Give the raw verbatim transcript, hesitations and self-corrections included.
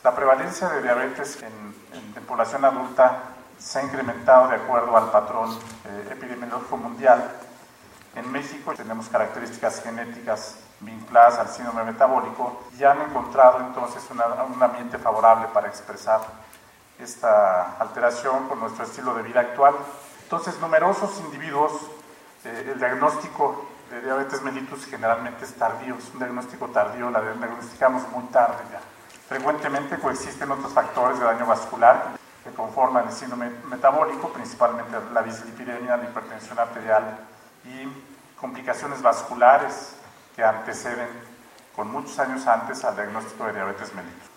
La prevalencia de diabetes en, en, en población adulta se ha incrementado de acuerdo al patrón eh, epidemiológico mundial. En México tenemos características genéticas vinculadas al síndrome metabólico y han encontrado entonces una, un ambiente favorable para expresar esta alteración con nuestro estilo de vida actual. Entonces, numerosos individuos, eh, el diagnóstico de diabetes mellitus generalmente es tardío, es un diagnóstico tardío, la diagnosticamos muy tarde ya. Frecuentemente coexisten otros factores de daño vascular que conforman el síndrome metabólico, principalmente la dislipidemia, la hipertensión arterial y complicaciones vasculares que anteceden con muchos años antes al diagnóstico de diabetes mellitus.